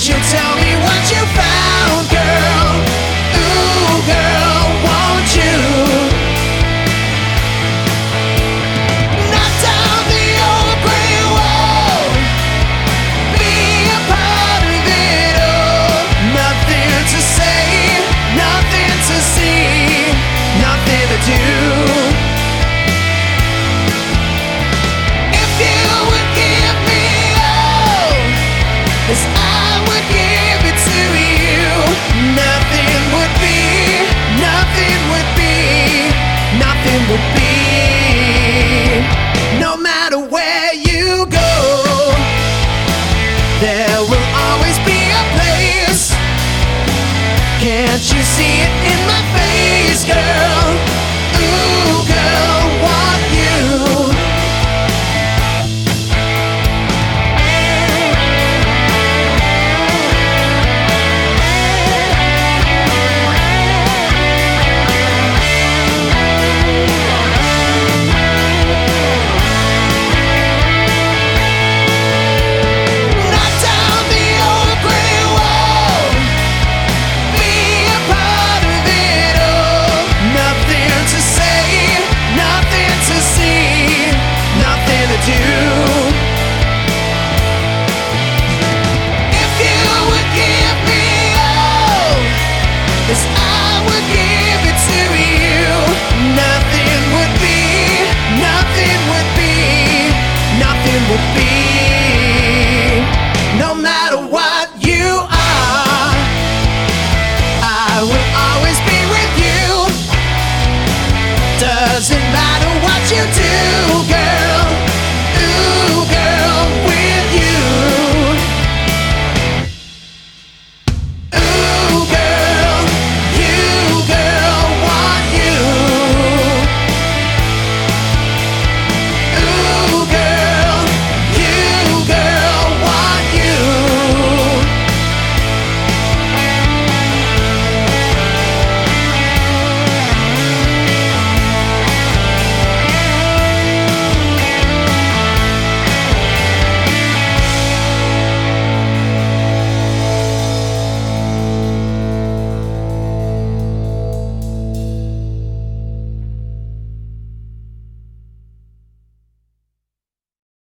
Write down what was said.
Won't you tell me what you found, girl? Ooh, girl, won't you knock down the old gray wall, be a part of it all? Nothing to say, nothing to see, nothing to do. If you would give me all as I would give it to you, nothing would be, nothing would be, nothing would be. No matter where you go, there will always be a place. Can't you see it in my face, girl?